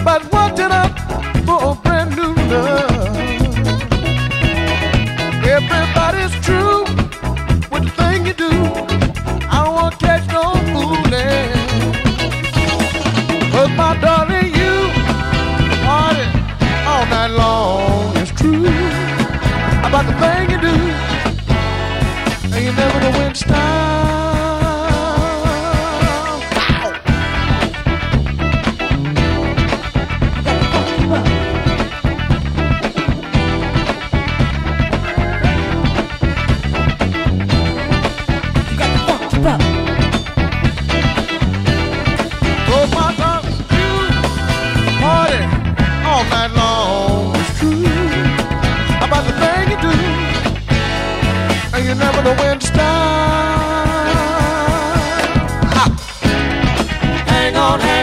Everybody's watching up for a brand new love. Everybody's true with the thing you do. I don't want to catch no fooling. 'Cause my darling, you party all night long. It's true about the thing you do, and you never know when to stop. Night long, it's true about the thing you do, and you never know when to stop. Hang on, hang on.